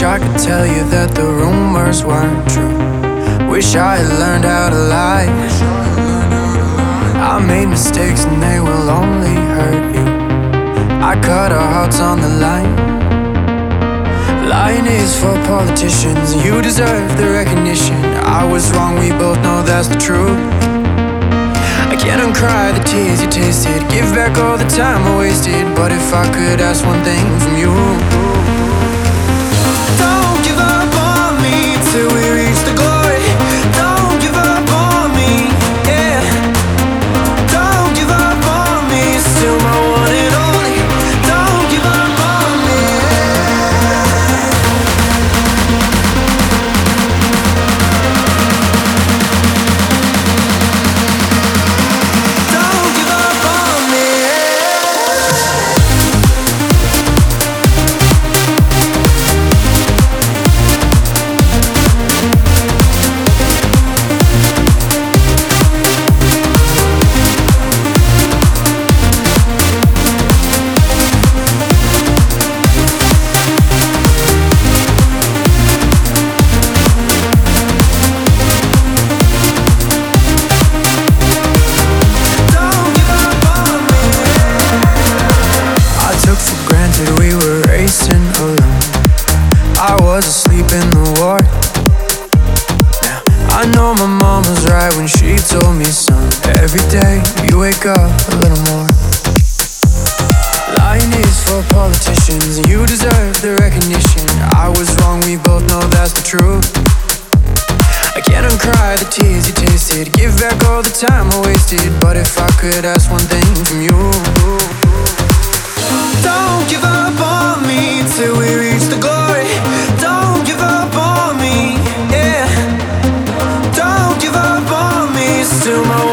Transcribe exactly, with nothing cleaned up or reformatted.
Wish I could tell you that the rumors weren't true. Wish I had learned how to lie. I made mistakes and they will only hurt you. I cut our hearts on the line. Lying is for politicians, you deserve the recognition. I was wrong, we both know that's the truth. I can't uncry the tears you tasted, give back all the time I wasted. But if I could ask one thing from you, don't give up on me till we reach the glory. Don't give up on me, yeah. Don't give up on me, still my one and only. Don't give up on me, don't give up on me, we were racing alone. I was asleep in the ward. Now, I know my mom was right when she told me, son, every day you wake up a little more. Lying is for politicians, and you deserve the recognition. I was wrong, we both know that's the truth. I can't uncry the tears you tasted, give back all the time I wasted. But if I could ask one thing from you, don't give up on me till we reach the glory. Don't give up on me, yeah. Don't give up on me, still my